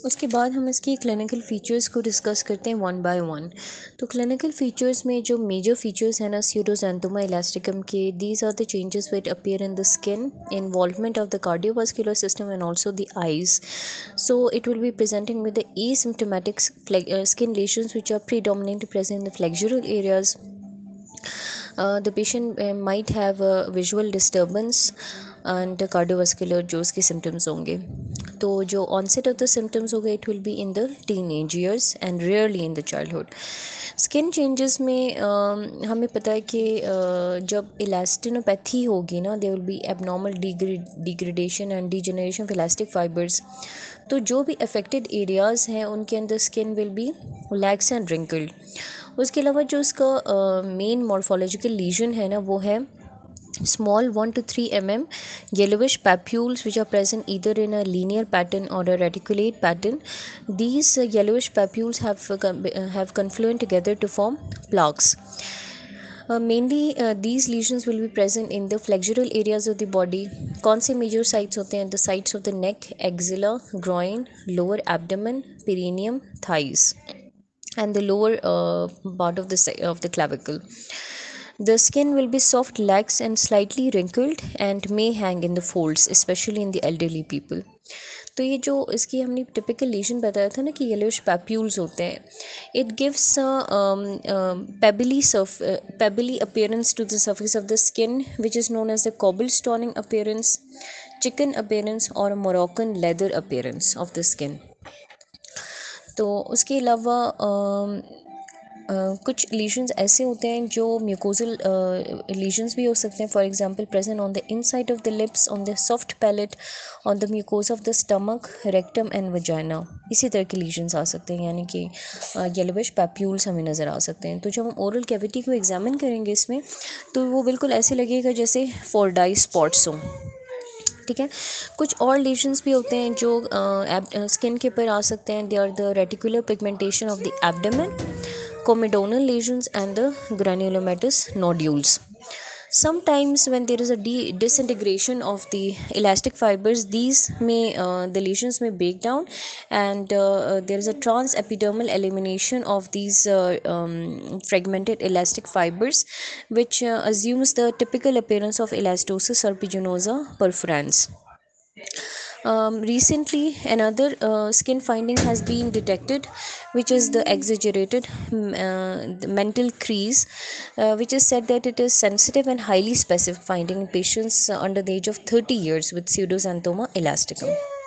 उसके बाद हम इसकी क्लिनिकल फ़ीचर्स को डिस्कस करते हैं वन बाय वन। तो क्लिनिकल फ़ीचर्स में जो मेजर फ़ीचर्स हैं ना स्यूडोज़ैंथोमा इलास्टिकम के, these are the changes which appear in the skin, involvement of the cardiovascular system and also the eyes. So it will be presenting with the asymptomatic skin lesions which are predominantly present in the flexural areas. The patient might have a visual disturbance and cardiovascular जो उसके symptoms होंगे. तो जो onset of the symptoms होगा it will be in the teenage years and rarely in the childhood. Skin changes में हमें पता है कि जब इलास्टिनोपैथी होगी ना there will be abnormal degradation and degeneration of elastic fibres. तो जो भी अफेक्टेड एरियाज़ हैं उनके अंदर skin will be lax and wrinkled. उसके अलावा जो उसका मेन मॉर्फोलॉजिकल लीजन है ना वो है small 1 to 3 yellowish papules which are present either in a linear pattern or a reticulate pattern. These yellowish papules have confluent together to form plaques. Mainly these lesions will be present in the flexural areas of the body. कौन से major sites होते हैं? The sites of the neck, axilla, groin, lower abdomen, perineum, thighs, and the lower part of the clavicle. The skin will be soft, lax, and slightly wrinkled and may hang in the folds, especially in the elderly people. तो ये जो इसकी हमने typical लेशन बताया था ना कि yellowish papules होते हैं, it gives pebbly appearance to the surface of the skin which is known as the cobblestoning appearance, chicken appearance or Moroccan leather appearance of the skin. तो उसके अलावा कुछ लीजन्स ऐसे होते हैं जो म्यूकोजल लीजन्स भी हो सकते हैं. For example present on the inside of the lips, on the soft palate, on the mucosa of the stomach, rectum and vagina. इसी तरह के लीजन्स आ सकते हैं, यानी कि येलोविश पैप्यूल्स हमें नज़र आ सकते हैं. तो जब हम ओरल कैविटी को एग्जामिन करेंगे इसमें तो वो बिल्कुल ऐसे लगेगा जैसे फोर्डाई स्पॉट्स हों. ठीक है. कुछ और लेशंस भी होते हैं जो स्किन के ऊपर आ सकते हैं. They are the reticular pigmentation of the abdomen, comedonal lesions and the granulomatous nodules. Sometimes when there is a disintegration of the elastic fibers, these may the lesions may break down, and there is a transepidermal elimination of these fragmented elastic fibers, which assumes the typical appearance of elastosis serpiginosa perforans. Recently, another skin finding has been detected, which is the exaggerated the mental crease, which is said that it is sensitive and highly specific finding in patients under the age of 30 years with pseudoxanthoma elasticum.